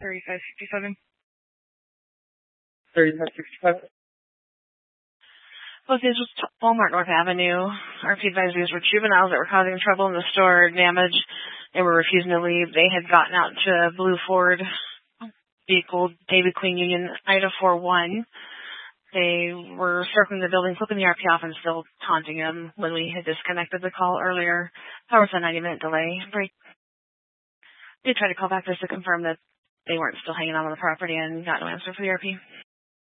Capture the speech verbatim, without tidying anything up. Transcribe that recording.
thirty-five sixty-seven. thirty-five sixty-seven. Well, this was Walmart North Avenue. R P advised these were juveniles that were causing trouble in the store, damage. They were refusing to leave. They had gotten out to a blue Ford vehicle, David Queen Union, Ida four one. They were circling the building, flipping the R P off, and still taunting him when we had disconnected the call earlier. Power was a ninety-minute delay. Break. They tried to call back just to confirm that they weren't still hanging on on the property and got no answer for the R P.